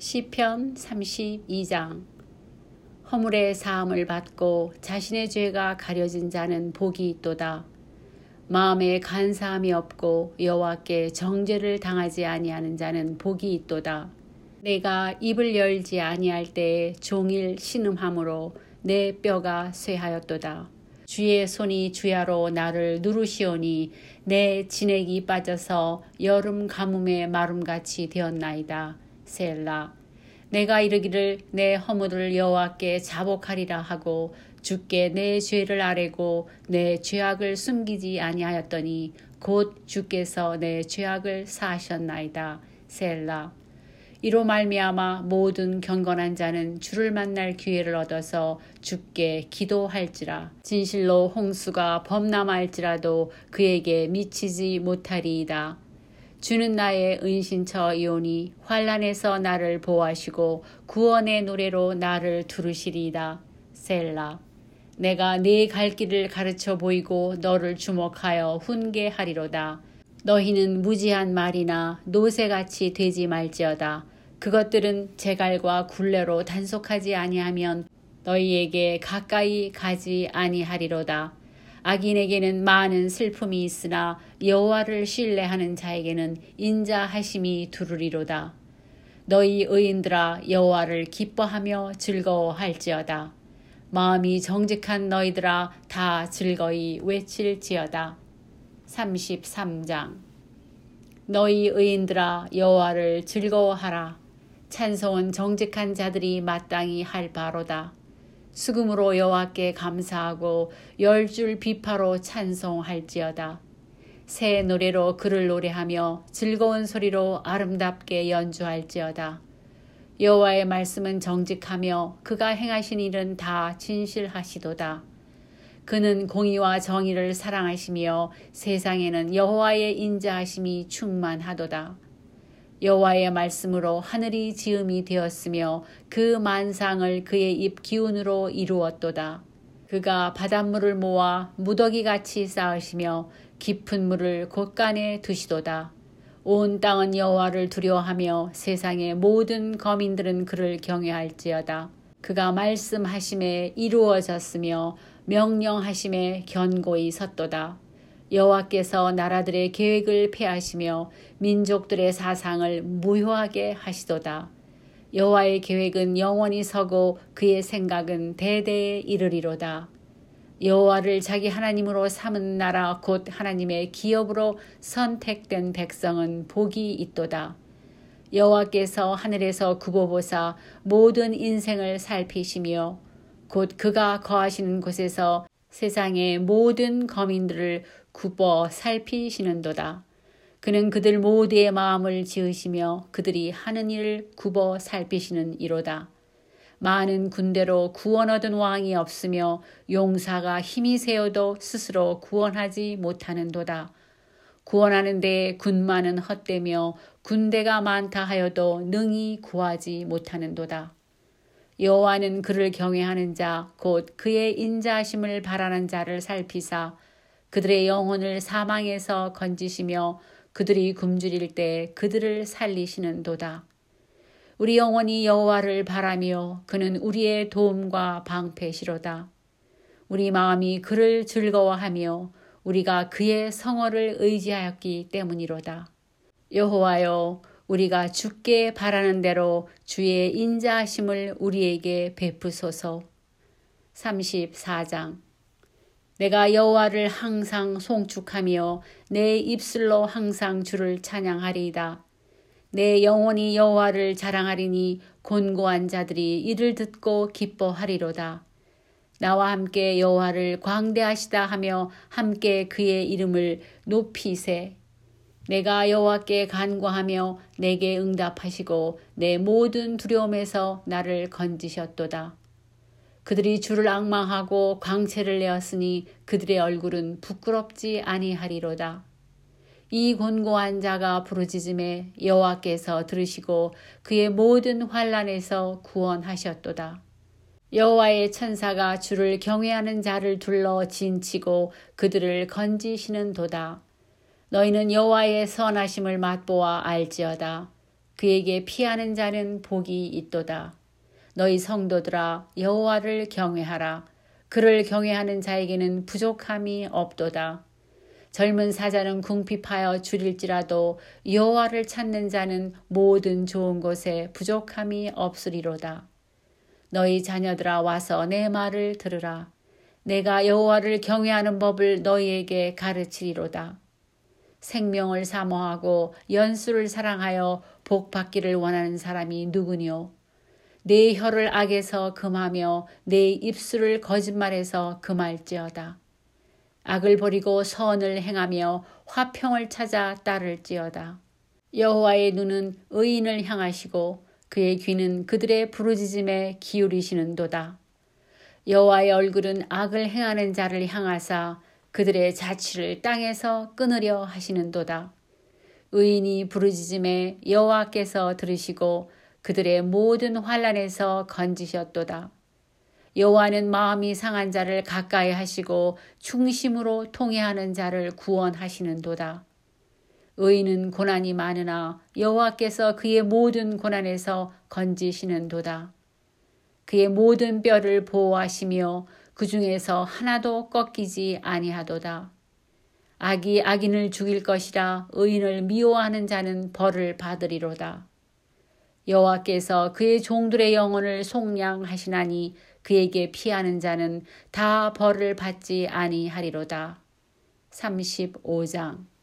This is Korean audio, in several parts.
시편 32장. 허물의 사함을 받고 자신의 죄가 가려진 자는 복이 있도다. 마음에 간사함이 없고 여호와께 정죄를 당하지 아니하는 자는 복이 있도다. 내가 입을 열지 아니할 때에 종일 신음함으로 내 뼈가 쇠하였도다. 주의 손이 주야로 나를 누르시오니 내 진액이 빠져서 여름 가뭄의 마름같이 되었나이다. 셀라. 내가 이르기를 내 허물을 여호와께 자복하리라 하고 주께 내 죄를 아뢰고 내 죄악을 숨기지 아니하였더니 곧 주께서 내 죄악을 사하셨나이다. 셀라. 이로 말미암아 모든 경건한 자는 주를 만날 기회를 얻어서 주께 기도할지라. 진실로 홍수가 범람할지라도 그에게 미치지 못하리이다. 주는 나의 은신처이오니 환난에서 나를 보호하시고 구원의 노래로 나를 두르시리이다. 셀라. 내가 네 갈 길을 가르쳐 보이고 너를 주목하여 훈계하리로다. 너희는 무지한 말이나 노새같이 되지 말지어다. 그것들은 재갈과 굴레로 단속하지 아니하면 너희에게 가까이 가지 아니하리로다. 악인에게는 많은 슬픔이 있으나 여호와를 신뢰하는 자에게는 인자하심이 두루리로다. 너희 의인들아 여호와를 기뻐하며 즐거워할지어다. 마음이 정직한 너희들아 다 즐거이 외칠지어다. 33장. 너희 의인들아 여호와를 즐거워하라. 찬송은 정직한 자들이 마땅히 할 바로다. 수금으로 여호와께 감사하고 10줄 비파로 찬송할지어다. 새 노래로 그를 노래하며 즐거운 소리로 아름답게 연주할지어다. 여호와의 말씀은 정직하며 그가 행하신 일은 다 진실하시도다. 그는 공의와 정의를 사랑하시며 세상에는 여호와의 인자하심이 충만하도다. 여호와의 말씀으로 하늘이 지음이 되었으며 그 만상을 그의 입 기운으로 이루었도다. 그가 바닷물을 모아 무더기같이 쌓으시며 깊은 물을 곳간에 두시도다. 온 땅은 여호와를 두려워하며 세상의 모든 거민들은 그를 경외할지어다. 그가 말씀하심에 이루어졌으며 명령하심에 견고히 섰도다. 여호와께서 나라들의 계획을 폐하시며 민족들의 사상을 무효하게 하시도다. 여호와의 계획은 영원히 서고 그의 생각은 대대에 이르리로다. 여호와를 자기 하나님으로 삼은 나라 곧 하나님의 기업으로 선택된 백성은 복이 있도다. 여호와께서 하늘에서 굽어보사 모든 인생을 살피시며 곧 그가 거하시는 곳에서 세상의 모든 거민들을 굽어 살피시는도다. 그는 그들 모두의 마음을 지으시며 그들이 하는 일을 굽어 살피시는 이로다. 많은 군대로 구원 얻은 왕이 없으며 용사가 힘이 세어도 스스로 구원하지 못하는도다. 구원하는 데에 군마는 헛되며 군대가 많다 하여도 능히 구하지 못하는도다. 여호와는 그를 경외하는 자 곧 그의 인자하심을 바라는 자를 살피사 그들의 영혼을 사망에서 건지시며 그들이 굶주릴 때 그들을 살리시는도다. 우리 영혼이 여호와를 바라며 그는 우리의 도움과 방패시로다. 우리 마음이 그를 즐거워하며 우리가 그의 성호를 의지하였기 때문이로다. 여호와여, 우리가 주께 바라는 대로 주의 인자하심을 우리에게 베푸소서. 34장. 내가 여호와를 항상 송축하며 내 입술로 항상 주를 찬양하리이다. 내 영혼이 여호와를 자랑하리니 곤고한 자들이 이를 듣고 기뻐하리로다. 나와 함께 여호와를 광대하시다 하며 함께 그의 이름을 높이세. 내가 여호와께 간구하며 내게 응답하시고 내 모든 두려움에서 나를 건지셨도다. 그들이 주를 앙망하고 광채를 내었으니 그들의 얼굴은 부끄럽지 아니하리로다. 이 곤고한 자가 부르짖음에 여호와께서 들으시고 그의 모든 환난에서 구원하셨도다. 여호와의 천사가 주를 경외하는 자를 둘러 진치고 그들을 건지시는도다. 너희는 여호와의 선하심을 맛보아 알지어다. 그에게 피하는 자는 복이 있도다. 너희 성도들아 여호와를 경외하라. 그를 경외하는 자에게는 부족함이 없도다. 젊은 사자는 궁핍하여 줄일지라도 여호와를 찾는 자는 모든 좋은 곳에 부족함이 없으리로다. 너희 자녀들아 와서 내 말을 들으라. 내가 여호와를 경외하는 법을 너희에게 가르치리로다. 생명을 사모하고 연수를 사랑하여 복 받기를 원하는 사람이 누구뇨? 내 혀를 악에서 금하며 내 입술을 거짓말에서 금할지어다. 악을 버리고 선을 행하며 화평을 찾아 따를지어다. 여호와의 눈은 의인을 향하시고 그의 귀는 그들의 부르짖음에 기울이시는도다. 여호와의 얼굴은 악을 행하는 자를 향하사 그들의 자취를 땅에서 끊으려 하시는도다. 의인이 부르짖음에 여호와께서 들으시고 그들의 모든 환난에서 건지셨도다. 여호와는 마음이 상한 자를 가까이 하시고 충심으로 통회하는 자를 구원하시는도다. 의인은 고난이 많으나 여호와께서 그의 모든 고난에서 건지시는도다. 그의 모든 뼈를 보호하시며 그 중에서 하나도 꺾이지 아니하도다. 악이 악인을 죽일 것이라 의인을 미워하는 자는 벌을 받으리로다. 여호와께서 그의 종들의 영혼을 속량하시나니 그에게 피하는 자는 다 벌을 받지 아니하리로다. 35장.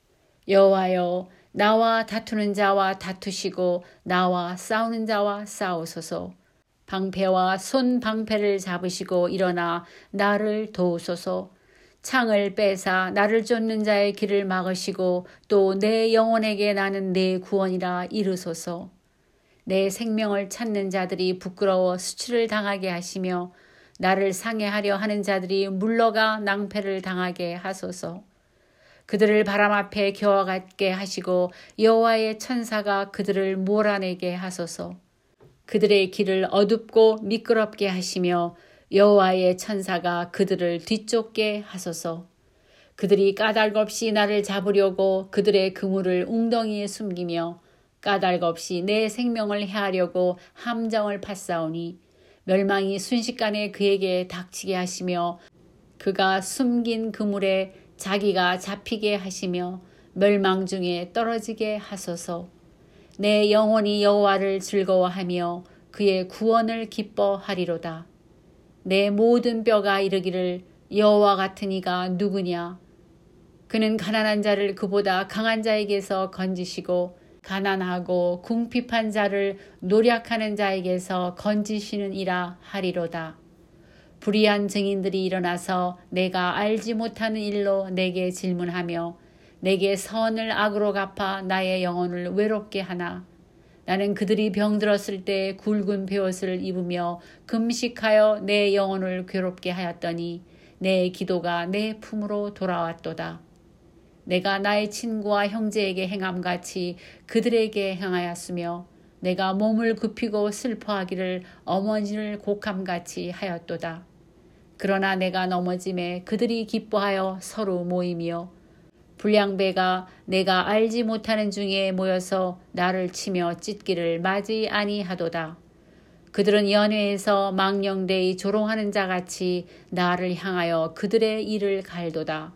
여호와여 나와 다투는 자와 다투시고 나와 싸우는 자와 싸우소서. 방패와 손방패를 잡으시고 일어나 나를 도우소서. 창을 빼사 나를 쫓는 자의 길을 막으시고 또 내 영혼에게 나는 내 구원이라 이르소서. 내 생명을 찾는 자들이 부끄러워 수치를 당하게 하시며 나를 상해하려 하는 자들이 물러가 낭패를 당하게 하소서. 그들을 바람 앞에 겨워갖게 하시고 여호와의 천사가 그들을 몰아내게 하소서. 그들의 길을 어둡고 미끄럽게 하시며 여호와의 천사가 그들을 뒤쫓게 하소서. 그들이 까닭 없이 나를 잡으려고 그들의 그물을 웅덩이에 숨기며 까닭 없이 내 생명을 해하려고 함정을 팠사오니 멸망이 순식간에 그에게 닥치게 하시며 그가 숨긴 그물에 자기가 잡히게 하시며 멸망 중에 떨어지게 하소서. 내 영혼이 여호와를 즐거워하며 그의 구원을 기뻐하리로다. 내 모든 뼈가 이르기를 여호와 같은 이가 누구냐? 그는 가난한 자를 그보다 강한 자에게서 건지시고 가난하고 궁핍한 자를 노력하는 자에게서 건지시는 이라 하리로다. 불의한 증인들이 일어나서 내가 알지 못하는 일로 내게 질문하며 내게 선을 악으로 갚아 나의 영혼을 외롭게 하나. 나는 그들이 병들었을 때 굵은 베옷을 입으며 금식하여 내 영혼을 괴롭게 하였더니 내 기도가 내 품으로 돌아왔도다. 내가 나의 친구와 형제에게 행함같이 그들에게 행하였으며 내가 몸을 굽히고 슬퍼하기를 어머니를 곡함같이 하였도다. 그러나 내가 넘어짐에 그들이 기뻐하여 서로 모이며 불량배가 내가 알지 못하는 중에 모여서 나를 치며 찢기를 맞이 아니하도다. 그들은 연회에서 망령되이 조롱하는 자같이 나를 향하여 그들의 일을 갈도다.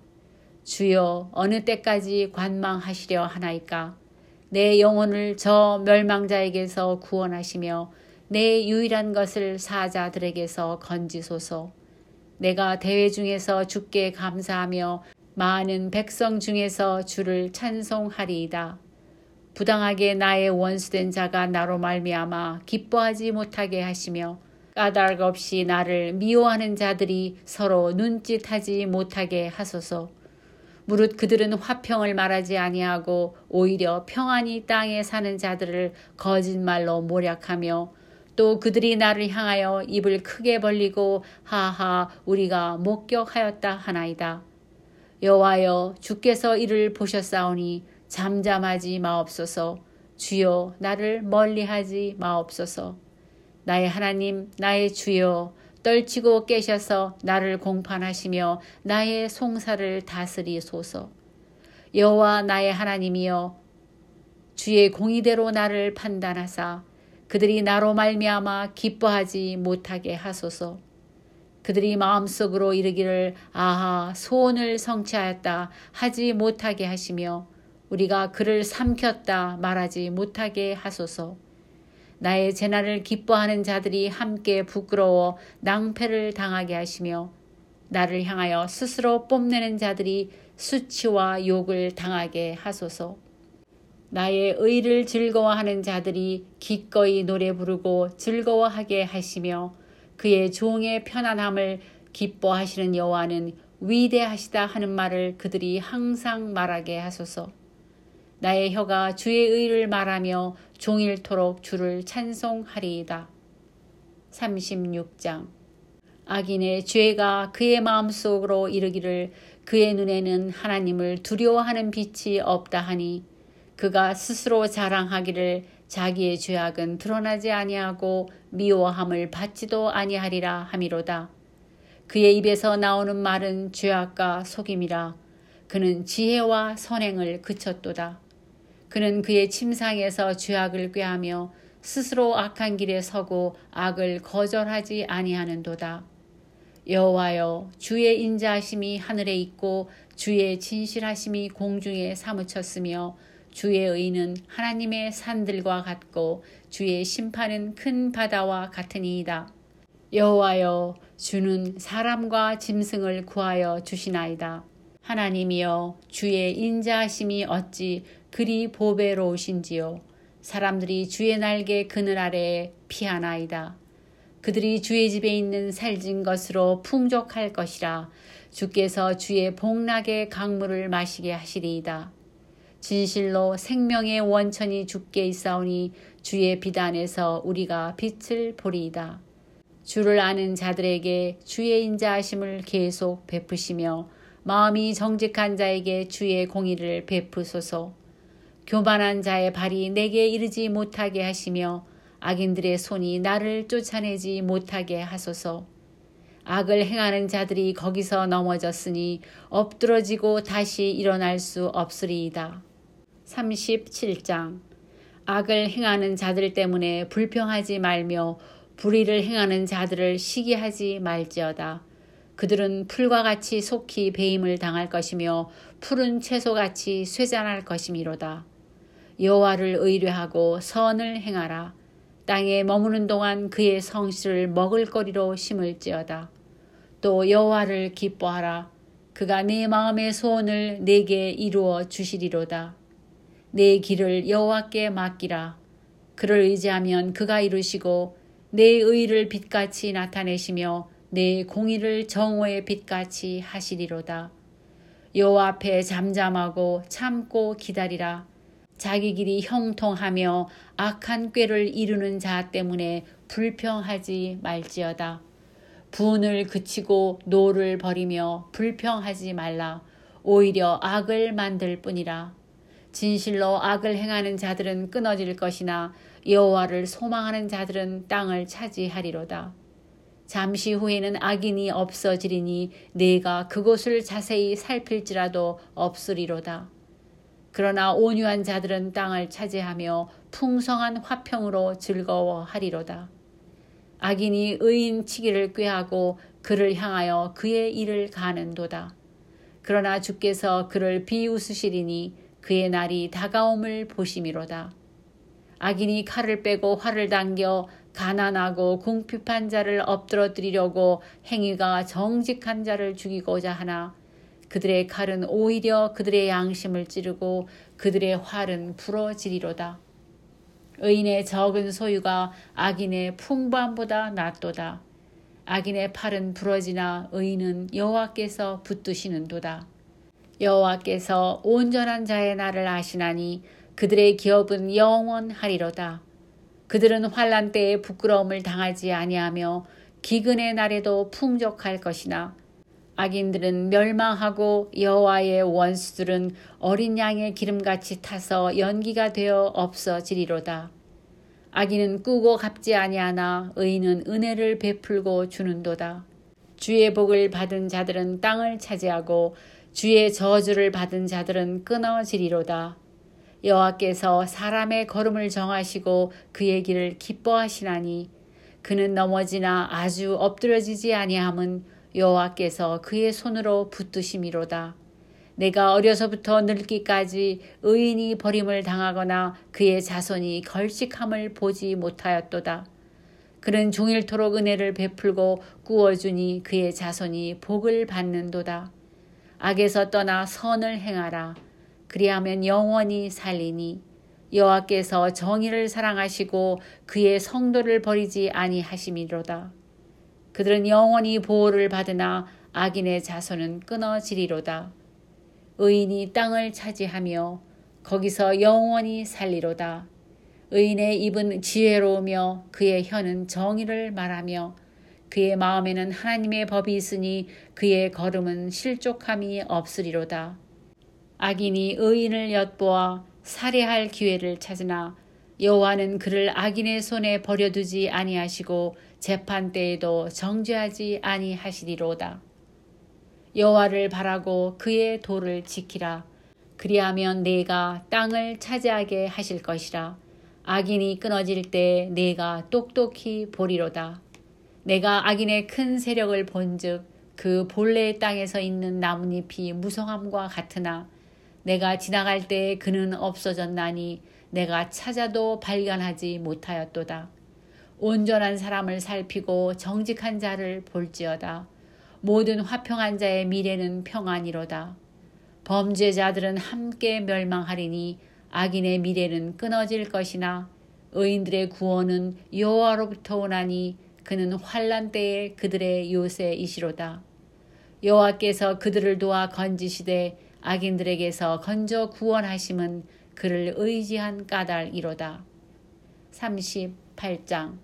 주여 어느 때까지 관망하시려 하나이까? 내 영혼을 저 멸망자에게서 구원하시며 내 유일한 것을 사자들에게서 건지소서. 내가 대회 중에서 주께 감사하며 많은 백성 중에서 주를 찬송하리이다. 부당하게 나의 원수된 자가 나로 말미암아 기뻐하지 못하게 하시며 까닭 없이 나를 미워하는 자들이 서로 눈짓하지 못하게 하소서. 무릇 그들은 화평을 말하지 아니하고 오히려 평안히 땅에 사는 자들을 거짓말로 모략하며 또 그들이 나를 향하여 입을 크게 벌리고 하하 우리가 목격하였다 하나이다. 여호와여 주께서 이를 보셨사오니 잠잠하지 마옵소서. 주여 나를 멀리하지 마옵소서. 나의 하나님 나의 주여 떨치고 깨셔서 나를 공판하시며 나의 송사를 다스리소서. 여호와 나의 하나님이여 주의 공의대로 나를 판단하사 그들이 나로 말미암아 기뻐하지 못하게 하소서. 그들이 마음속으로 이르기를 아하 소원을 성취하였다 하지 못하게 하시며 우리가 그를 삼켰다 말하지 못하게 하소서. 나의 재난을 기뻐하는 자들이 함께 부끄러워 낭패를 당하게 하시며 나를 향하여 스스로 뽐내는 자들이 수치와 욕을 당하게 하소서. 나의 의를 즐거워하는 자들이 기꺼이 노래 부르고 즐거워하게 하시며 그의 종의 편안함을 기뻐하시는 여호와는 위대하시다 하는 말을 그들이 항상 말하게 하소서. 나의 혀가 주의 의를 말하며 종일토록 주를 찬송하리이다. 36장. 악인의 죄가 그의 마음속으로 이르기를 그의 눈에는 하나님을 두려워하는 빛이 없다 하니 그가 스스로 자랑하기를 자기의 죄악은 드러나지 아니하고 미워함을 받지도 아니하리라 함이로다. 그의 입에서 나오는 말은 죄악과 속임이라. 그는 지혜와 선행을 그쳤도다. 그는 그의 침상에서 죄악을 꾀하며 스스로 악한 길에 서고 악을 거절하지 아니하는도다. 여호와여, 주의 인자하심이 하늘에 있고 주의 진실하심이 공중에 사무쳤으며 주의 의는 하나님의 산들과 같고 주의 심판은 큰 바다와 같으니이다. 여호와여, 주는 사람과 짐승을 구하여 주시나이다. 하나님이여, 주의 인자하심이 어찌 그리 보배로우신지요. 사람들이 주의 날개 그늘 아래에 피하나이다. 그들이 주의 집에 있는 살진 것으로 풍족할 것이라. 주께서 주의 복락의 강물을 마시게 하시리이다. 진실로 생명의 원천이 주께 있사오니 주의 비단에서 우리가 빛을 보리이다. 주를 아는 자들에게 주의 인자하심을 계속 베푸시며 마음이 정직한 자에게 주의 공의를 베푸소서. 교만한 자의 발이 내게 이르지 못하게 하시며 악인들의 손이 나를 쫓아내지 못하게 하소서. 악을 행하는 자들이 거기서 넘어졌으니 엎드러지고 다시 일어날 수 없으리이다. 37장. 악을 행하는 자들 때문에 불평하지 말며 불의를 행하는 자들을 시기하지 말지어다. 그들은 풀과 같이 속히 배임을 당할 것이며 푸른 채소같이 쇠잔할 것이미로다. 여호와를 의뢰하고 선을 행하라. 땅에 머무는 동안 그의 성실을 먹을거리로 심을지어다. 또 여호와를 기뻐하라. 그가 내 마음의 소원을 내게 이루어 주시리로다. 내 길을 여호와께 맡기라. 그를 의지하면 그가 이루시고 내 의를 빛같이 나타내시며 내 공의를 정오의 빛같이 하시리로다. 여호와 앞에 잠잠하고 참고 기다리라. 자기 길이 형통하며 악한 꾀를 이루는 자 때문에 불평하지 말지어다. 분을 그치고 노를 버리며 불평하지 말라. 오히려 악을 만들 뿐이라. 진실로 악을 행하는 자들은 끊어질 것이나 여호와를 소망하는 자들은 땅을 차지하리로다. 잠시 후에는 악인이 없어지리니 내가 그곳을 자세히 살필지라도 없으리로다. 그러나 온유한 자들은 땅을 차지하며 풍성한 화평으로 즐거워하리로다. 악인이 의인 치기를 꾀하고 그를 향하여 그의 일을 가는도다. 그러나 주께서 그를 비웃으시리니 그의 날이 다가옴을 보심이로다. 악인이 칼을 빼고 활을 당겨 가난하고 궁핍한 자를 엎드러뜨리려고 행위가 정직한 자를 죽이고자 하나 그들의 칼은 오히려 그들의 양심을 찌르고 그들의 활은 부러지리로다. 의인의 적은 소유가 악인의 풍부함보다 낫도다. 악인의 팔은 부러지나 의인은 여호와께서 붙드시는도다. 여호와께서 온전한 자의 날을 아시나니 그들의 기업은 영원하리로다. 그들은 환난 때에 부끄러움을 당하지 아니하며 기근의 날에도 풍족할 것이나 악인들은 멸망하고 여호와의 원수들은 어린 양의 기름같이 타서 연기가 되어 없어지리로다. 악인은 꾸고 갚지 아니하나 의인은 은혜를 베풀고 주는도다. 주의 복을 받은 자들은 땅을 차지하고 주의 저주를 받은 자들은 끊어지리로다. 여호와께서 사람의 걸음을 정하시고 그의 길을 기뻐하시나니 그는 넘어지나 아주 엎드려지지 아니함은 여호와께서 그의 손으로 붙드심이로다. 내가 어려서부터 늙기까지 의인이 버림을 당하거나 그의 자손이 걸식함을 보지 못하였도다. 그는 종일토록 은혜를 베풀고 꾸어주니 그의 자손이 복을 받는도다. 악에서 떠나 선을 행하라. 그리하면 영원히 살리니 여호와께서 정의를 사랑하시고 그의 성도를 버리지 아니하심이로다. 그들은 영원히 보호를 받으나 악인의 자손은 끊어지리로다. 의인이 땅을 차지하며 거기서 영원히 살리로다. 의인의 입은 지혜로우며 그의 혀는 정의를 말하며 그의 마음에는 하나님의 법이 있으니 그의 걸음은 실족함이 없으리로다. 악인이 의인을 엿보아 살해할 기회를 찾으나 여호와는 그를 악인의 손에 버려두지 아니하시고 재판 때에도 정죄하지 아니하시리로다. 여호와를 바라고 그의 도를 지키라. 그리하면 내가 땅을 차지하게 하실 것이라. 악인이 끊어질 때 내가 똑똑히 보리로다. 내가 악인의 큰 세력을 본즉 그 본래의 땅에서 있는 나뭇잎이 무성함과 같으나 내가 지나갈 때 그는 없어졌나니 내가 찾아도 발견하지 못하였도다. 온전한 사람을 살피고 정직한 자를 볼지어다. 모든 화평한 자의 미래는 평안이로다. 범죄자들은 함께 멸망하리니 악인의 미래는 끊어질 것이나 의인들의 구원은 여호와로부터 오나니 그는 환난 때에 그들의 요새이시로다. 여호와께서 그들을 도와 건지시되 악인들에게서 건져 구원하심은 그를 의지한 까닭이로다. 38장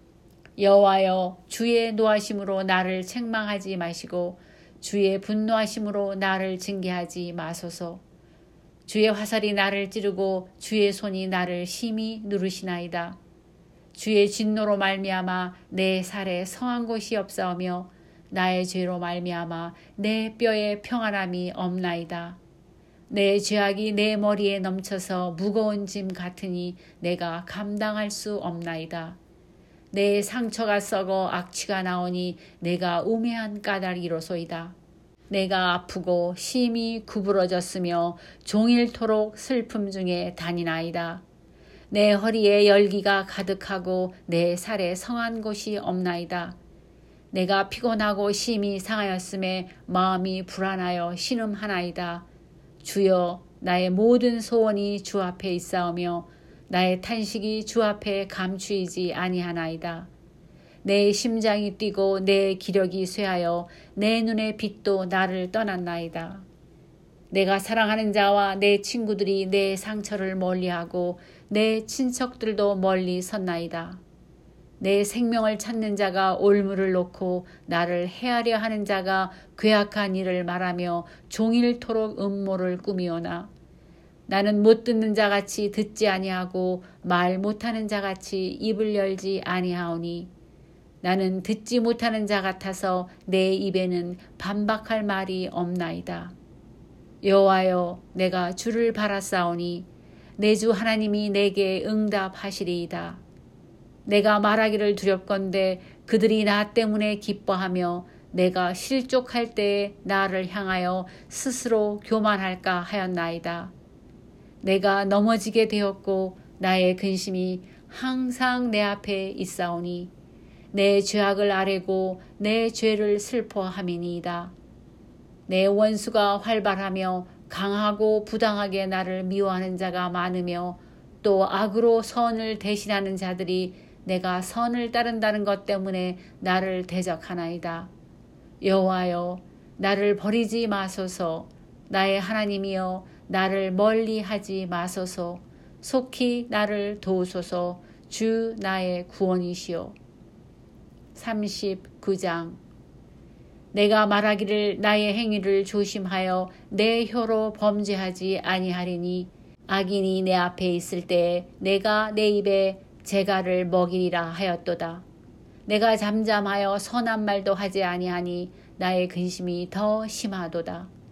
여호와여, 주의 노하심으로 나를 책망하지 마시고 주의 분노하심으로 나를 징계하지 마소서. 주의 화살이 나를 찌르고 주의 손이 나를 심히 누르시나이다. 주의 진노로 말미암아 내 살에 성한 곳이 없사오며 나의 죄로 말미암아 내 뼈에 평안함이 없나이다. 내 죄악이 내 머리에 넘쳐서 무거운 짐 같으니 내가 감당할 수 없나이다. 내 상처가 썩어 악취가 나오니 내가 우매한 까닭이로소이다. 내가 아프고 심히 구부러졌으며 종일토록 슬픔 중에 다니나이다. 내 허리에 열기가 가득하고 내 살에 성한 곳이 없나이다. 내가 피곤하고 심히 상하였음에 마음이 불안하여 신음하나이다. 주여, 나의 모든 소원이 주 앞에 있사오며 나의 탄식이 주 앞에 감추이지 아니하나이다. 내 심장이 뛰고 내 기력이 쇠하여 내 눈의 빛도 나를 떠났나이다. 내가 사랑하는 자와 내 친구들이 내 상처를 멀리하고 내 친척들도 멀리 섰나이다. 내 생명을 찾는 자가 올무를 놓고 나를 해하려 하는 자가 괴악한 일을 말하며 종일토록 음모를 꾸미오나 나는 못 듣는 자같이 듣지 아니하고 말 못하는 자같이 입을 열지 아니하오니 나는 듣지 못하는 자 같아서 내 입에는 반박할 말이 없나이다. 여호와여, 내가 주를 바라싸오니 내 주 하나님이 내게 응답하시리이다. 내가 말하기를 두렵건대 그들이 나 때문에 기뻐하며 내가 실족할 때에 나를 향하여 스스로 교만할까 하였나이다. 내가 넘어지게 되었고 나의 근심이 항상 내 앞에 있사오니 내 죄악을 아뢰고 내 죄를 슬퍼함이니이다. 내 원수가 활발하며 강하고 부당하게 나를 미워하는 자가 많으며 또 악으로 선을 대신하는 자들이 내가 선을 따른다는 것 때문에 나를 대적하나이다. 여호와여, 나를 버리지 마소서. 나의 하나님이여, 나를 멀리하지 마소서. 속히 나를 도우소서. 주 나의 구원이시오. 39장 내가 말하기를 나의 행위를 조심하여 내 혀로 범죄하지 아니하리니 악인이 내 앞에 있을 때에 내가 내 입에 재갈을 먹이리라 하였도다. 내가 잠잠하여 선한 말도 하지 아니하니 나의 근심이 더 심하도다.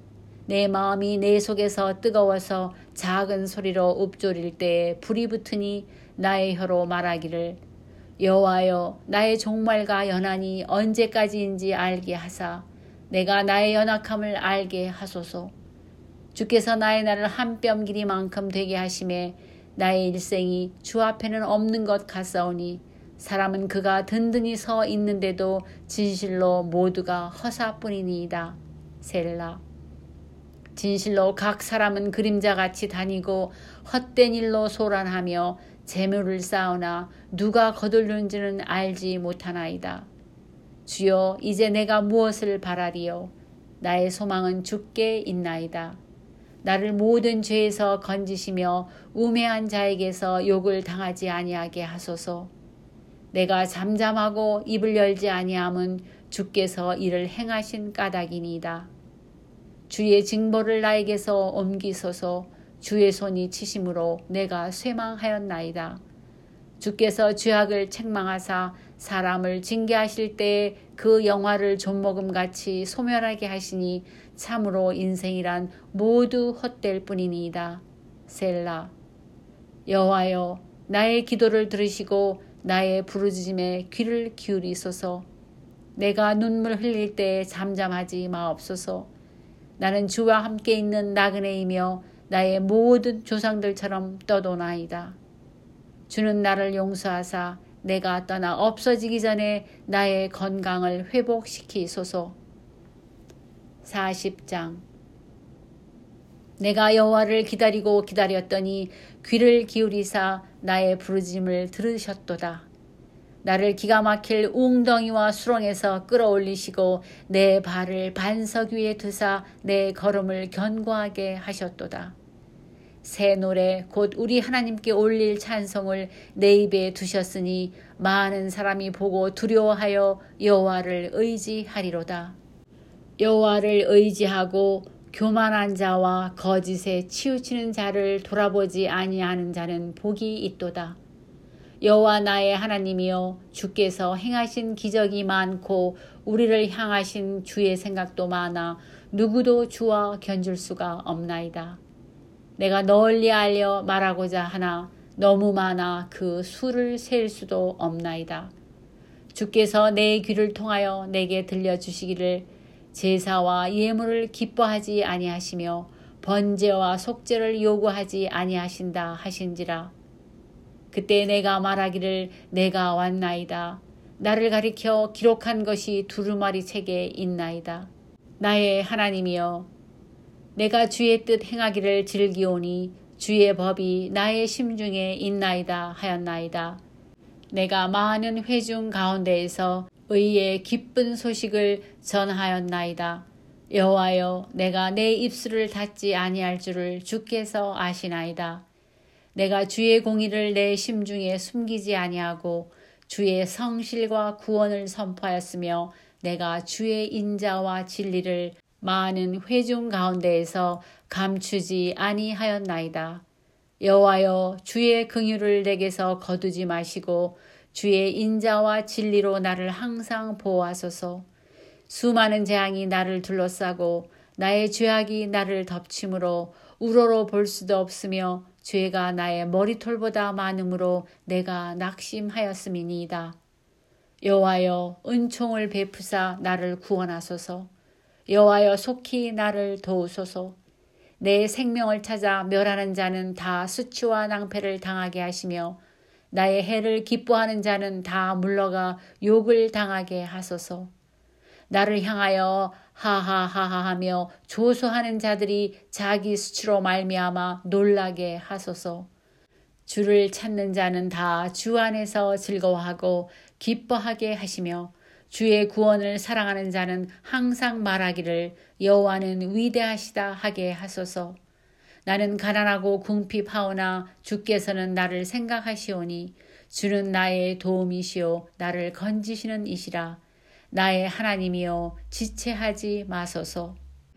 내 마음이 내 속에서 뜨거워서 작은 소리로 읊조릴 때에 불이 붙으니 나의 혀로 말하기를 여호와여 나의 종말과 연한이 언제까지인지 알게 하사 내가 나의 연약함을 알게 하소서. 주께서 나의 날을 한 뼘 길이만큼 되게 하심에 나의 일생이 주 앞에는 없는 것 같사오니 사람은 그가 든든히 서 있는데도 진실로 모두가 허사뿐이니이다. 셀라. 진실로 각 사람은 그림자같이 다니고 헛된 일로 소란하며 재물을 쌓으나 누가 거둘는지는 알지 못하나이다. 주여 이제 내가 무엇을 바라리요. 나의 소망은 주께 있나이다. 나를 모든 죄에서 건지시며 우매한 자에게서 욕을 당하지 아니하게 하소서. 내가 잠잠하고 입을 열지 아니함은 주께서 이를 행하신 까닭이니이다. 주의 징벌을 나에게서 옮기소서. 주의 손이 치심으로 내가 쇠망하였나이다. 주께서 죄악을 책망하사 사람을 징계하실 때에 그 영화를 좀먹음같이 소멸하게 하시니 참으로 인생이란 모두 헛될 뿐이니이다. 셀라. 여호와여 나의 기도를 들으시고 나의 부르짖음에 귀를 기울이소서. 내가 눈물 흘릴 때에 잠잠하지 마옵소서. 나는 주와 함께 있는 나그네이며 나의 모든 조상들처럼 떠도나이다. 주는 나를 용서하사 내가 떠나 없어지기 전에 나의 건강을 회복시키소서. 40장. 내가 여호와를 기다리고 기다렸더니 귀를 기울이사 나의 부르짖음을 들으셨도다. 나를 기가 막힐 웅덩이와 수렁에서 끌어올리시고 내 발을 반석 위에 두사 내 걸음을 견고하게 하셨도다. 새 노래 곧 우리 하나님께 올릴 찬송을 내 입에 두셨으니 많은 사람이 보고 두려워하여 여호와를 의지하리로다. 여호와를 의지하고 교만한 자와 거짓에 치우치는 자를 돌아보지 아니하는 자는 복이 있도다. 여호와 나의 하나님이여 주께서 행하신 기적이 많고 우리를 향하신 주의 생각도 많아 누구도 주와 견줄 수가 없나이다. 내가 널리 알려 말하고자 하나 너무 많아 그 수를 셀 수도 없나이다. 주께서 내 귀를 통하여 내게 들려주시기를 제사와 예물을 기뻐하지 아니하시며 번제와 속죄를 요구하지 아니하신다 하신지라. 그때 내가 말하기를 내가 왔나이다. 나를 가리켜 기록한 것이 두루마리 책에 있나이다. 나의 하나님이여 내가 주의 뜻 행하기를 즐기오니 주의 법이 나의 심중에 있나이다 하였나이다. 내가 많은 회중 가운데에서 의의 기쁜 소식을 전하였나이다. 여호와여 내가 내 입술을 닫지 아니할 줄을 주께서 아시나이다. 내가 주의 공의를 내 심중에 숨기지 아니하고 주의 성실과 구원을 선포하였으며 내가 주의 인자와 진리를 많은 회중 가운데에서 감추지 아니하였나이다. 여호와여 주의 긍휼을 내게서 거두지 마시고 주의 인자와 진리로 나를 항상 보호하소서. 수많은 재앙이 나를 둘러싸고 나의 죄악이 나를 덮침으로 우러러 볼 수도 없으며 죄가 나의 머리털보다 많음으로 내가 낙심하였음이니이다. 여호와여 은총을 베푸사 나를 구원하소서. 여호와여 속히 나를 도우소서. 내 생명을 찾아 멸하는 자는 다 수치와 낭패를 당하게 하시며 나의 해를 기뻐하는 자는 다 물러가 욕을 당하게 하소서. 나를 향하여 하하하하하며 조소하는 자들이 자기 수치로 말미암아 놀라게 하소서. 주를 찾는 자는 다 주 안에서 즐거워하고 기뻐하게 하시며 주의 구원을 사랑하는 자는 항상 말하기를 여호와는 위대하시다 하게 하소서. 나는 가난하고 궁핍하오나 주께서는 나를 생각하시오니 주는 나의 도움이시오 나를 건지시는 이시라. 나의 하나님이여 지체하지 마소서.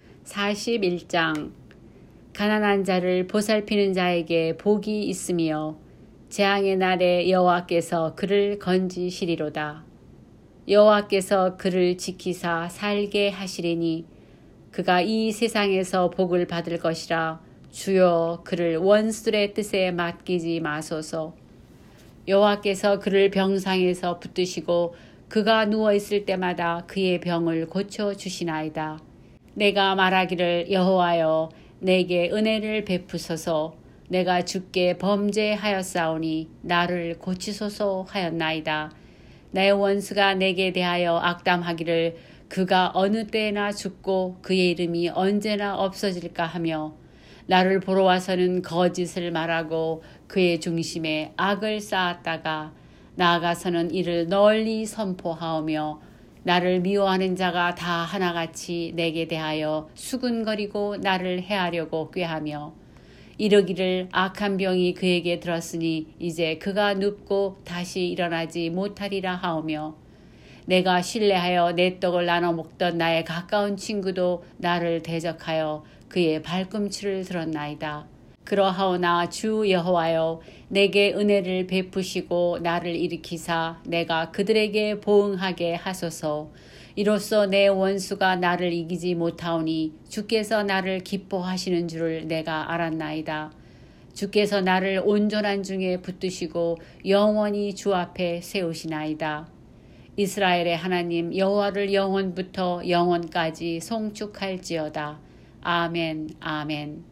41장. 가난한 자를 보살피는 자에게 복이 있으며 재앙의 날에 여호와께서 그를 건지시리로다. 여호와께서 그를 지키사 살게 하시리니 그가 이 세상에서 복을 받을 것이라. 주여 그를 원수들의 뜻에 맡기지 마소서. 여호와께서 그를 병상에서 붙드시고 그가 누워있을 때마다 그의 병을 고쳐주시나이다. 내가 말하기를 여호와여 내게 은혜를 베푸소서. 내가 주께 범죄하였사오니 나를 고치소서 하였나이다. 나의 원수가 내게 대하여 악담하기를 그가 어느 때나 죽고 그의 이름이 언제나 없어질까 하며 나를 보러 와서는 거짓을 말하고 그의 중심에 악을 쌓았다가 나아가서는 이를 널리 선포하오며 나를 미워하는 자가 다 하나같이 내게 대하여 수군거리고 나를 해하려고 꾀하며 이르기를 악한 병이 그에게 들었으니 이제 그가 눕고 다시 일어나지 못하리라 하오며 내가 신뢰하여 내 떡을 나눠 먹던 나의 가까운 친구도 나를 대적하여 그의 발꿈치를 들었나이다. 그러하오나 주 여호와여 내게 은혜를 베푸시고 나를 일으키사 내가 그들에게 보응하게 하소서. 이로써 내 원수가 나를 이기지 못하오니 주께서 나를 기뻐하시는 줄을 내가 알았나이다. 주께서 나를 온전한 중에 붙드시고 영원히 주 앞에 세우시나이다. 이스라엘의 하나님 여호와를 영원부터 영원까지 송축할지어다. 아멘 아멘.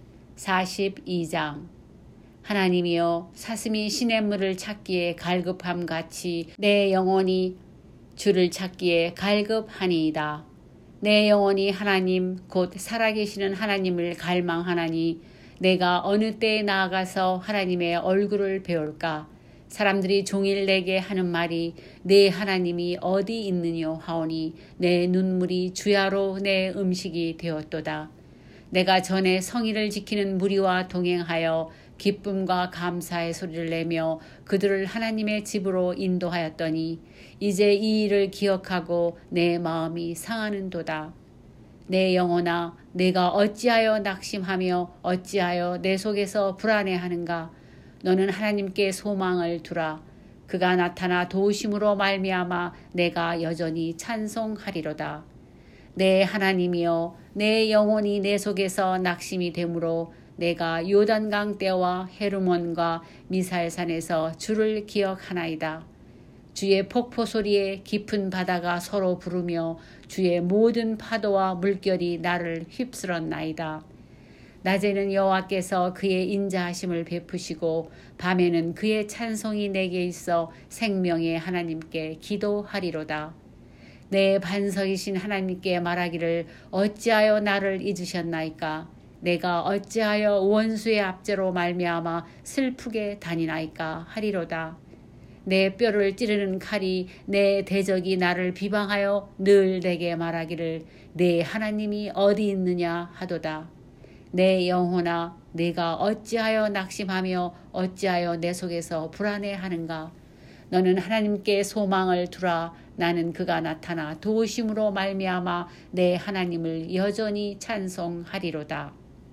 42장. 하나님이여 사슴이 시냇물을 찾기에 갈급함같이 내 영혼이 주를 찾기에 갈급하니이다. 내 영혼이 하나님 곧 살아계시는 하나님을 갈망하나니 내가 어느 때에 나아가서 하나님의 얼굴을 배울까. 사람들이 종일 내게 하는 말이 내 하나님이 어디 있느뇨 하오니 내 눈물이 주야로 내 음식이 되었도다. 내가 전에 성의를 지키는 무리와 동행하여 기쁨과 감사의 소리를 내며 그들을 하나님의 집으로 인도하였더니 이제 이 일을 기억하고 내 마음이 상하는도다. 내 영혼아 내가 어찌하여 낙심하며 어찌하여 내 속에서 불안해하는가. 너는 하나님께 소망을 두라. 그가 나타나 도우심으로 말미암아 내가 여전히 찬송하리로다. 내 하나님이여 내 영혼이 내 속에서 낙심이 되므로 내가 요단강 떼와 헤르몬과 미살산에서 주를 기억하나이다. 주의 폭포 소리에 깊은 바다가 서로 부르며 주의 모든 파도와 물결이 나를 휩쓸었나이다. 낮에는 여호와께서 그의 인자하심을 베푸시고 밤에는 그의 찬송이 내게 있어 생명의 하나님께 기도하리로다. 내 반석이신 하나님께 말하기를 어찌하여 나를 잊으셨나이까. 내가 어찌하여 원수의 압제로 말미암아 슬프게 다니나이까 하리로다. 내 뼈를 찌르는 칼이 내 대적이 나를 비방하여 늘 내게 말하기를 내 하나님이 어디 있느냐 하도다. 내 영혼아 내가 어찌하여 낙심하며 어찌하여 내 속에서 불안해하는가. 너는 하나님께 소망을 두라. 나는 그가 나타나 도우심으로 말미암아 내 하나님을 여전히 찬송하리로다.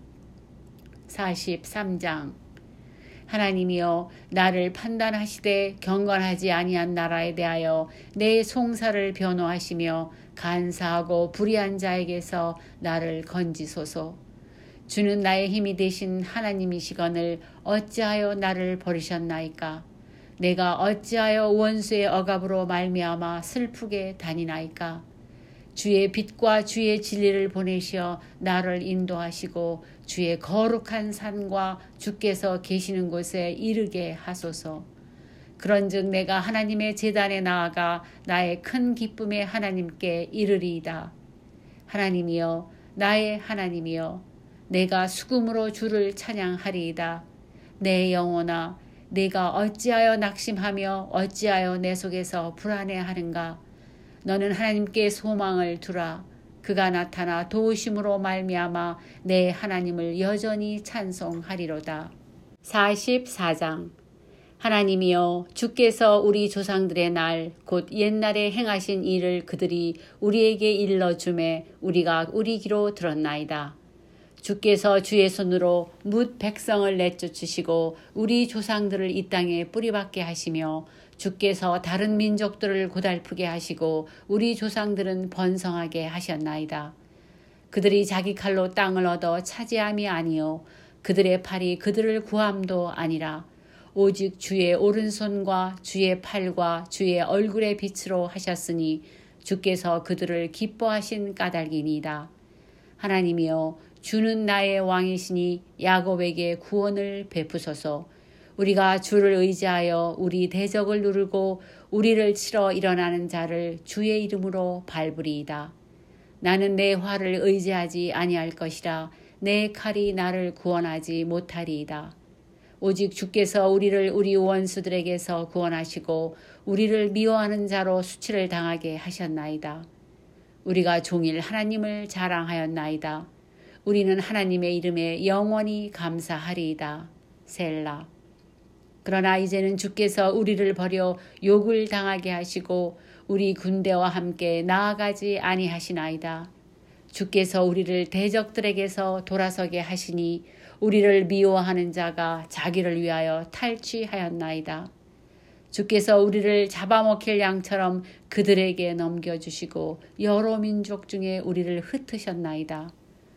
43장. 하나님이여 나를 판단하시되 경건하지 아니한 나라에 대하여 내 송사를 변호하시며 간사하고 불의한 자에게서 나를 건지소서. 주는 나의 힘이 되신 하나님이시거늘 어찌하여 나를 버리셨나이까. 내가 어찌하여 원수의 억압으로 말미암아 슬프게 다니나이까. 주의 빛과 주의 진리를 보내시어 나를 인도하시고 주의 거룩한 산과 주께서 계시는 곳에 이르게 하소서. 그런즉 내가 하나님의 제단에 나아가 나의 큰 기쁨의 하나님께 이르리이다. 하나님이여 나의 하나님이여 내가 수금으로 주를 찬양하리이다. 내 영혼아 내가 어찌하여 낙심하며 어찌하여 내 속에서 불안해하는가. 너는 하나님께 소망을 두라. 그가 나타나 도우심으로 말미암아 내 하나님을 여전히 찬송하리로다. 44장. 하나님이여 주께서 우리 조상들의 날 곧 옛날에 행하신 일을 그들이 우리에게 일러주매 우리가 우리 귀로 들었나이다. 주께서 주의 손으로 뭇 백성을 내쫓으시고 우리 조상들을 이 땅에 뿌리박게 하시며 주께서 다른 민족들을 고달프게 하시고 우리 조상들은 번성하게 하셨나이다. 그들이 자기 칼로 땅을 얻어 차지함이 아니요 그들의 팔이 그들을 구함도 아니라 오직 주의 오른손과 주의 팔과 주의 얼굴의 빛으로 하셨으니 주께서 그들을 기뻐하신 까닭이니이다. 하나님이여 주는 나의 왕이시니 야곱에게 구원을 베푸소서. 우리가 주를 의지하여 우리 대적을 누르고 우리를 치러 일어나는 자를 주의 이름으로 밟으리이다. 나는 내 활을 의지하지 아니할 것이라 내 칼이 나를 구원하지 못하리이다. 오직 주께서 우리를 우리 원수들에게서 구원하시고 우리를 미워하는 자로 수치를 당하게 하셨나이다. 우리가 종일 하나님을 자랑하였나이다. 우리는 하나님의 이름에 영원히 감사하리이다. 셀라. 그러나 이제는 주께서 우리를 버려 욕을 당하게 하시고 우리 군대와 함께 나아가지 아니하시나이다. 주께서 우리를 대적들에게서 돌아서게 하시니 우리를 미워하는 자가 자기를 위하여 탈취하였나이다. 주께서 우리를 잡아먹힐 양처럼 그들에게 넘겨주시고 여러 민족 중에 우리를 흩으셨나이다.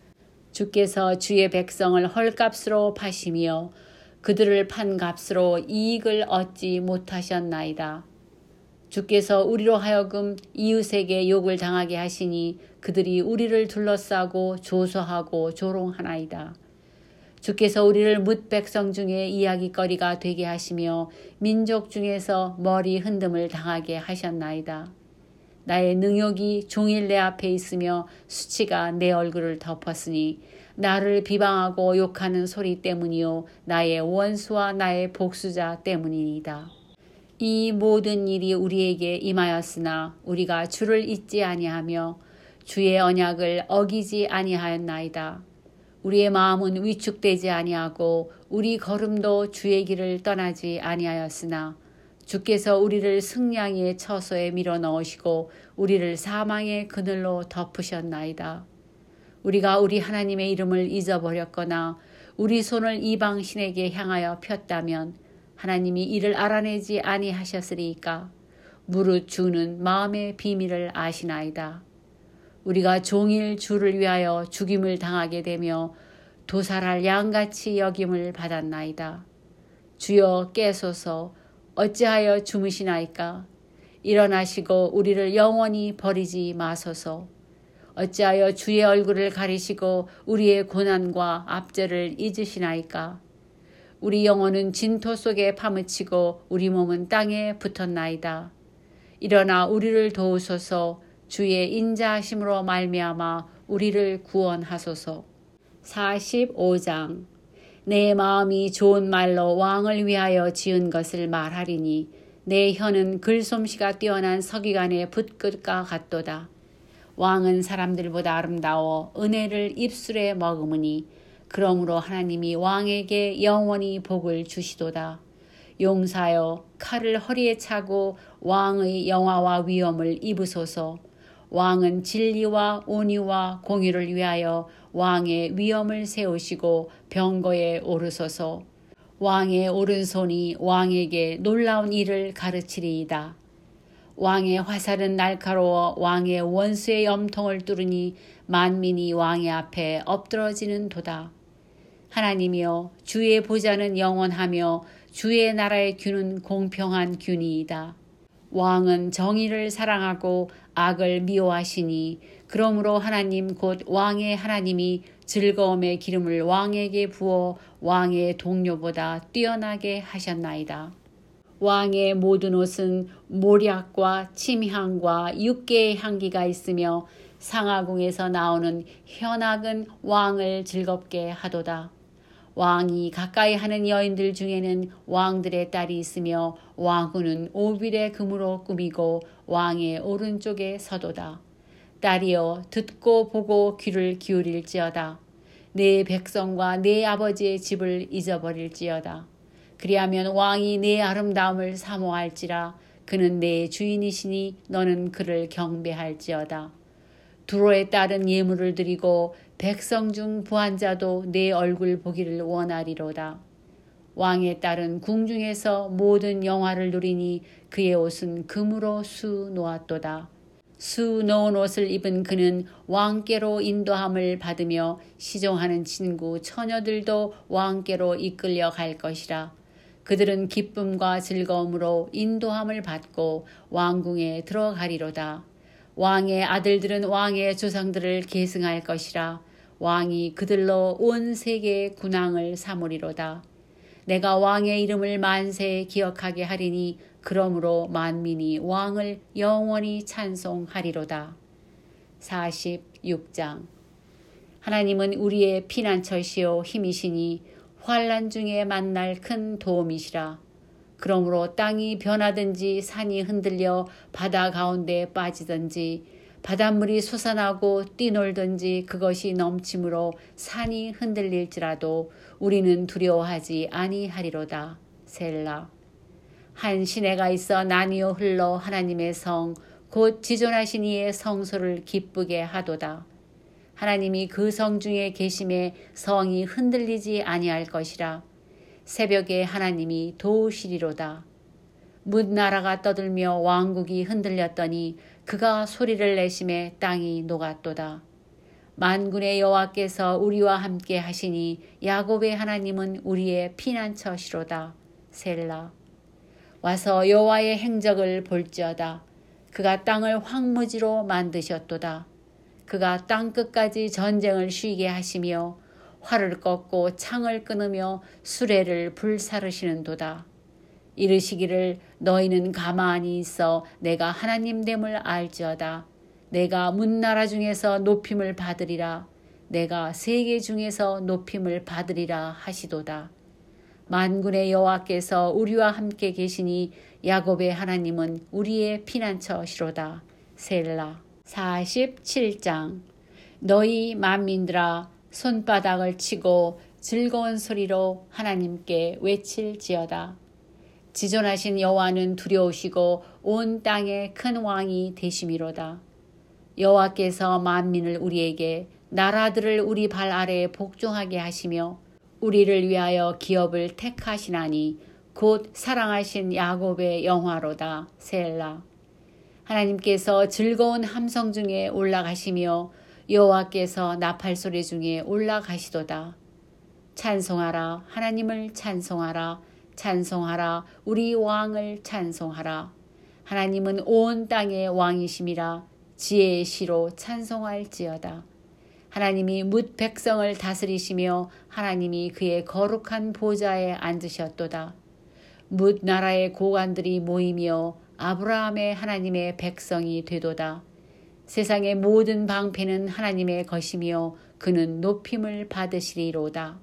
주께서 주의 백성을 헐값으로 파시며 그들을 판 값으로 이익을 얻지 못하셨나이다. 주께서 우리로 하여금 이웃에게 욕을 당하게 하시니 그들이 우리를 둘러싸고 조소하고 조롱하나이다. 주께서 우리를 뭇 백성 중에 이야기거리가 되게 하시며 민족 중에서 머리 흔듦을 당하게 하셨나이다. 나의 능욕이 종일 내 앞에 있으며 수치가 내 얼굴을 덮었으니 나를 비방하고 욕하는 소리 때문이요 나의 원수와 나의 복수자 때문이니이다. 이 모든 일이 우리에게 임하였으나 우리가 주를 잊지 아니하며 주의 언약을 어기지 아니하였나이다. 우리의 마음은 위축되지 아니하고 우리 걸음도 주의 길을 떠나지 아니하였으나 주께서 우리를 승량의 처소에 밀어 넣으시고 우리를 사망의 그늘로 덮으셨나이다. 우리가 우리 하나님의 이름을 잊어버렸거나 우리 손을 이방 신에게 향하여 폈다면 하나님이 이를 알아내지 아니하셨으리이까. 무릇 주는 마음의 비밀을 아시나이다. 우리가 종일 주를 위하여 죽임을 당하게 되며 도살할 양같이 여김을 받았나이다. 주여 깨소서. 어찌하여 주무시나이까. 일어나시고 우리를 영원히 버리지 마소서. 어찌하여 주의 얼굴을 가리시고 우리의 고난과 압제를 잊으시나이까. 우리 영혼은 진토 속에 파묻히고 우리 몸은 땅에 붙었나이다. 일어나 우리를 도우소서. 주의 인자하심으로 말미암아 우리를 구원하소서. 45장. 내 마음이 좋은 말로 왕을 위하여 지은 것을 말하리니 내 혀는 글솜씨가 뛰어난 서기관의 붓끝과 같도다. 왕은 사람들보다 아름다워 은혜를 입술에 머금으니 그러므로 하나님이 왕에게 영원히 복을 주시도다. 용사여 칼을 허리에 차고 왕의 영화와 위엄을 입으소서. 왕은 진리와 온유와 공의를 위하여 왕의 위엄을 세우시고 병거에 오르소서. 왕의 오른손이 왕에게 놀라운 일을 가르치리이다. 왕의 화살은 날카로워 왕의 원수의 염통을 뚫으니 만민이 왕의 앞에 엎드러지는 도다. 하나님이여 주의 보좌는 영원하며 주의 나라의 균은 공평한 균이이다. 왕은 정의를 사랑하고 악을 미워하시니 그러므로 하나님 곧 왕의 하나님이 즐거움의 기름을 왕에게 부어 왕의 동료보다 뛰어나게 하셨나이다. 왕의 모든 옷은 모략과 침향과 육개의 향기가 있으며 상하궁에서 나오는 현악은 왕을 즐겁게 하도다. 왕이 가까이 하는 여인들 중에는 왕들의 딸이 있으며 왕후는 오빌의 금으로 꾸미고 왕의 오른쪽에 서도다. 딸이여 듣고 보고 귀를 기울일지어다. 내 백성과 내 아버지의 집을 잊어버릴지어다. 그리하면 왕이 내 아름다움을 사모할지라. 그는 내 주인이시니 너는 그를 경배할지어다. 두로에 따른 예물을 드리고 백성 중 부한 자도 내 얼굴 보기를 원하리로다. 왕의 딸은 궁중에서 모든 영화를 누리니 그의 옷은 금으로 수 놓았도다. 수 놓은 옷을 입은 그는 왕께로 인도함을 받으며 시종하는 친구 처녀들도 왕께로 이끌려 갈 것이라. 그들은 기쁨과 즐거움으로 인도함을 받고 왕궁에 들어가리로다. 왕의 아들들은 왕의 조상들을 계승할 것이라. 왕이 그들로 온 세계의 군왕을 삼으리로다. 내가 왕의 이름을 만세에 기억하게 하리니 그러므로 만민이 왕을 영원히 찬송하리로다. 46장. 하나님은 우리의 피난처시요 힘이시니 환난 중에 만날 큰 도움이시라. 그러므로 땅이 변하든지 산이 흔들려 바다 가운데 빠지든지 바닷물이 솟아나고 뛰놀든지 그것이 넘침으로 산이 흔들릴지라도 우리는 두려워하지 아니하리로다. 셀라. 한 시내가 있어 나뉘어 흘러 하나님의 성 곧 지존하신 이의 성소를 기쁘게 하도다. 하나님이 그 성 중에 계심에 성이 흔들리지 아니할 것이라. 새벽에 하나님이 도우시리로다. 뭇나라가 떠들며 왕국이 흔들렸더니 그가 소리를 내심에 땅이 녹았도다. 만군의 여호와께서 우리와 함께 하시니 야곱의 하나님은 우리의 피난처시로다. 셀라. 와서 여호와의 행적을 볼지어다. 그가 땅을 황무지로 만드셨도다. 그가 땅끝까지 전쟁을 쉬게 하시며 활을 꺾고 창을 끊으며 수레를 불사르시는도다. 이르시기를 너희는 가만히 있어 내가 하나님됨을 알지어다. 내가 문나라 중에서 높임을 받으리라. 내가 세계 중에서 높임을 받으리라 하시도다. 만군의 여호와께서 우리와 함께 계시니 야곱의 하나님은 우리의 피난처시로다. 셀라. 47장. 너희 만민들아 손바닥을 치고 즐거운 소리로 하나님께 외칠지어다. 지존하신 여호와는 두려우시고 온 땅에 큰 왕이 되심이로다. 여호와께서 만민을 우리에게 나라들을 우리 발 아래에 복종하게 하시며 우리를 위하여 기업을 택하시나니 곧 사랑하신 야곱의 영화로다. 셀라. 하나님께서 즐거운 함성 중에 올라가시며 여호와께서 나팔소리 중에 올라가시도다. 찬송하라. 하나님을 찬송하라. 찬송하라. 우리 왕을 찬송하라. 하나님은 온 땅의 왕이심이라. 지혜의 시로 찬송할지어다. 하나님이 뭇 백성을 다스리시며 하나님이 그의 거룩한 보좌에 앉으셨도다. 뭇 나라의 고관들이 모이며 아브라함의 하나님의 백성이 되도다. 세상의 모든 방패는 하나님의 것이며 그는 높임을 받으시리로다.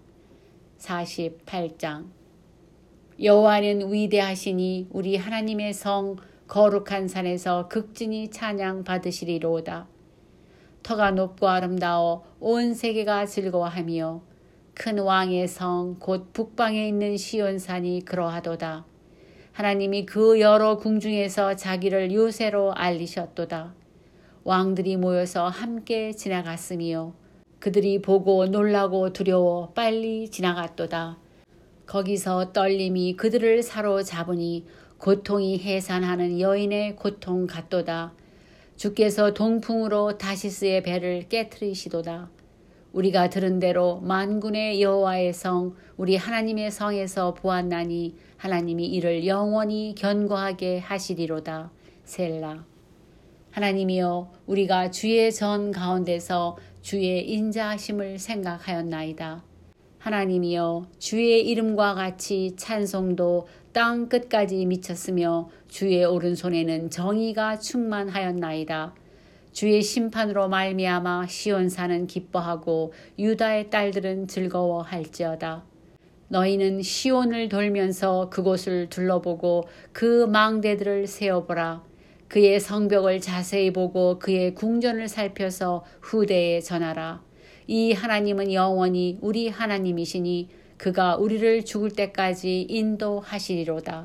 48장. 여호와는 위대하시니 우리 하나님의 성 거룩한 산에서 극진히 찬양 받으시리로다. 터가 높고 아름다워 온 세계가 즐거워하며 큰 왕의 성 곧 북방에 있는 시온산이 그러하도다. 하나님이 그 여러 궁중에서 자기를 요새로 알리셨도다. 왕들이 모여서 함께 지나갔으며 그들이 보고 놀라고 두려워 빨리 지나갔도다. 거기서 떨림이 그들을 사로잡으니 고통이 해산하는 여인의 고통 같도다. 주께서 동풍으로 다시스의 배를 깨트리시도다. 우리가 들은 대로 만군의 여호와의 성 우리 하나님의 성에서 보았나니 하나님이 이를 영원히 견고하게 하시리로다. 셀라. 하나님이여 우리가 주의 전 가운데서 주의 인자하심을 생각하였나이다. 하나님이여 주의 이름과 같이 찬송도 땅 끝까지 미쳤으며 주의 오른손에는 정의가 충만하였나이다. 주의 심판으로 말미암아 시온산은 기뻐하고 유다의 딸들은 즐거워할지어다. 너희는 시온을 돌면서 그곳을 둘러보고 그 망대들을 세어보라. 그의 성벽을 자세히 보고 그의 궁전을 살펴서 후대에 전하라. 이 하나님은 영원히 우리 하나님이시니 그가 우리를 죽을 때까지 인도하시리로다.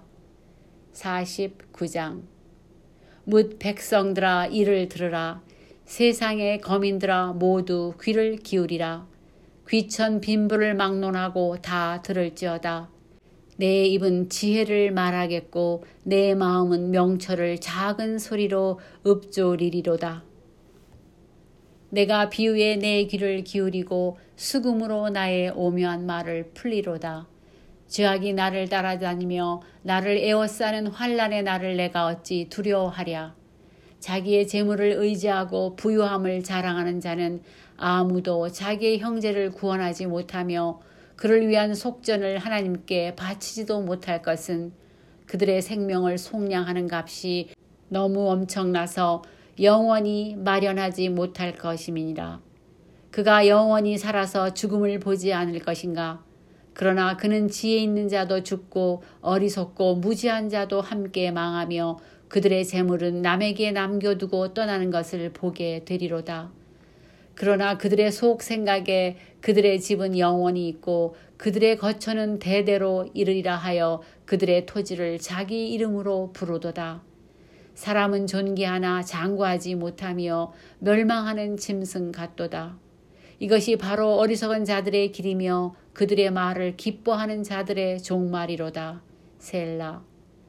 49장. 뭇 백성들아 이를 들으라. 세상의 거민들아 모두 귀를 기울이라. 귀천 빈부를 막론하고 다 들을지어다. 내 입은 지혜를 말하겠고 내 마음은 명철을 작은 소리로 읊조리리로다. 내가 비유에 내 귀를 기울이고 수금으로 나의 오묘한 말을 풀리로다. 죄악이 나를 따라다니며 나를 에워싸는 환난의 날을 내가 어찌 두려워하랴. 자기의 재물을 의지하고 부유함을 자랑하는 자는 아무도 자기의 형제를 구원하지 못하며 그를 위한 속전을 하나님께 바치지도 못할 것은 그들의 생명을 속량하는 값이 너무 엄청나서 영원히 마련하지 못할 것임이니라. 그가 영원히 살아서 죽음을 보지 않을 것인가. 그러나 그는 지혜 있는 자도 죽고 어리석고 무지한 자도 함께 망하며 그들의 재물은 남에게 남겨두고 떠나는 것을 보게 되리로다. 그러나 그들의 속 생각에 그들의 집은 영원히 있고 그들의 거처는 대대로 이르리라 하여 그들의 토지를 자기 이름으로 부르도다. 사람은 존귀하나 장구하지 못하며 멸망하는 짐승 같도다. 이것이 바로 어리석은 자들의 길이며 그들의 말을 기뻐하는 자들의 종말이로다. 셀라.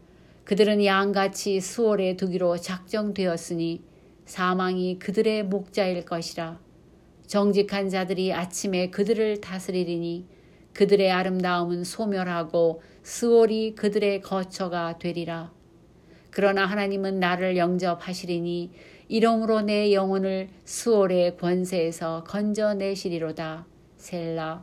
그들은 양같이 수월에 두기로 작정되었으니 사망이 그들의 목자일 것이라. 정직한 자들이 아침에 그들을 다스리리니 그들의 아름다움은 소멸하고 스올이 그들의 거처가 되리라. 그러나 하나님은 나를 영접하시리니 이러므로 내 영혼을 스올의 권세에서 건져내시리로다. 셀라.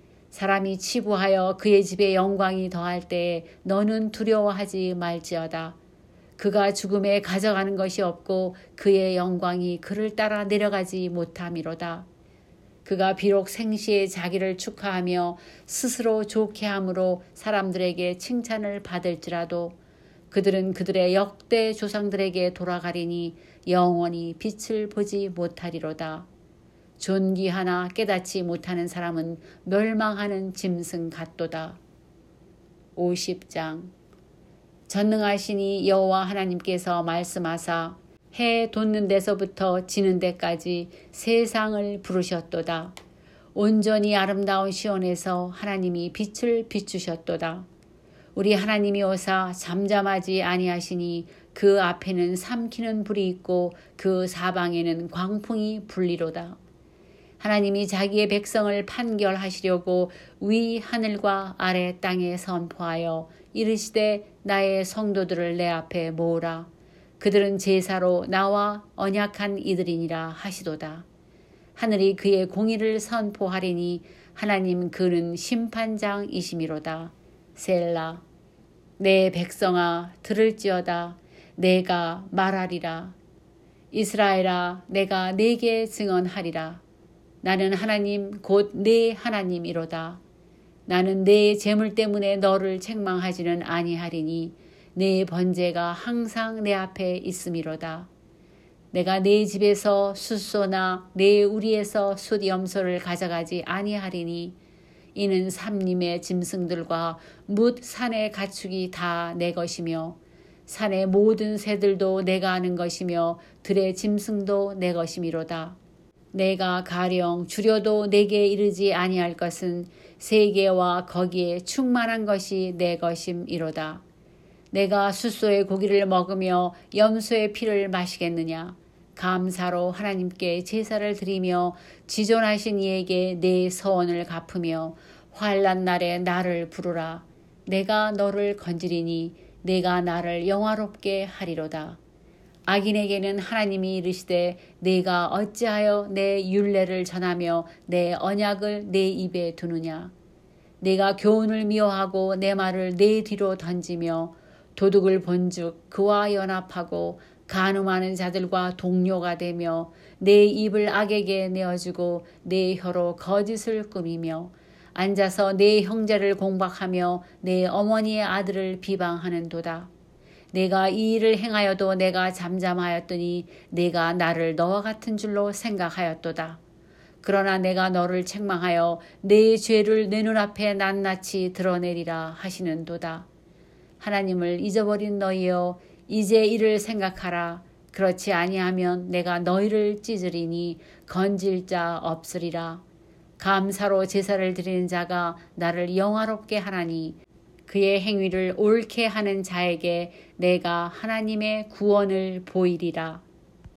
사람이 치부하여 그의 집에 영광이 더할 때에 너는 두려워하지 말지어다. 그가 죽음에 가져가는 것이 없고 그의 영광이 그를 따라 내려가지 못함이로다. 그가 비록 생시에 자기를 축하하며 스스로 좋게 함으로 사람들에게 칭찬을 받을지라도 그들은 그들의 역대 조상들에게 돌아가리니 영원히 빛을 보지 못하리로다. 존귀하나 깨닫지 못하는 사람은 멸망하는 짐승 같도다. 50장. 전능하시니 여호와 하나님께서 말씀하사 해 돋는 데서부터 지는 데까지 세상을 부르셨도다. 온전히 아름다운 시온에서 하나님이 빛을 비추셨도다. 우리 하나님이 오사 잠잠하지 아니하시니 그 앞에는 삼키는 불이 있고 그 사방에는 광풍이 불리로다. 하나님이 자기의 백성을 판결하시려고 위 하늘과 아래 땅에 선포하여 이르시되 나의 성도들을 내 앞에 모으라. 그들은 제사로 나와 언약한 이들이니라 하시도다. 하늘이 그의 공의를 선포하리니 하나님 그는 심판장이시미로다. 셀라. 내 백성아 들을지어다. 내가 말하리라. 이스라엘아 내가 네게 증언하리라. 나는 하나님 곧 내 하나님이로다. 나는 내 재물 때문에 너를 책망하지는 아니하리니 내 번제가 항상 내 앞에 있음이로다. 내가 내 집에서 숫소나 내 우리에서 숫염소를 가져가지 아니하리니 이는 삼림의 짐승들과 뭇 산의 가축이 다 내 것이며 산의 모든 새들도 내가 아는 것이며 들의 짐승도 내 것이미로다. 내가 가령 주려도 내게 이르지 아니할 것은 세계와 거기에 충만한 것이 내 것임이로다. 내가 숫소의 고기를 먹으며 염소의 피를 마시겠느냐. 감사로 하나님께 제사를 드리며 지존하신 이에게 내 서원을 갚으며 환난 날에 나를 부르라. 내가 너를 건지리니 내가 나를 영화롭게 하리로다. 악인에게는 하나님이 이르시되 내가 어찌하여 내 율례를 전하며 내 언약을 내 입에 두느냐. 내가 교훈을 미워하고 내 말을 내 뒤로 던지며 도둑을 본즉 그와 연합하고 간음하는 자들과 동료가 되며 내 입을 악에게 내어주고 내 혀로 거짓을 꾸미며 앉아서 내 형제를 공박하며 내 어머니의 아들을 비방하는도다. 내가 이 일을 행하여도 내가 잠잠하였더니 내가 나를 너와 같은 줄로 생각하였도다. 그러나 내가 너를 책망하여 내 죄를 내 눈앞에 낱낱이 드러내리라 하시는도다. 하나님을 잊어버린 너희여 이제 이를 생각하라. 그렇지 아니하면 내가 너희를 찢으리니 건질 자 없으리라. 감사로 제사를 드리는 자가 나를 영화롭게 하나니 그의 행위를 옳게 하는 자에게 내가 하나님의 구원을 보이리라.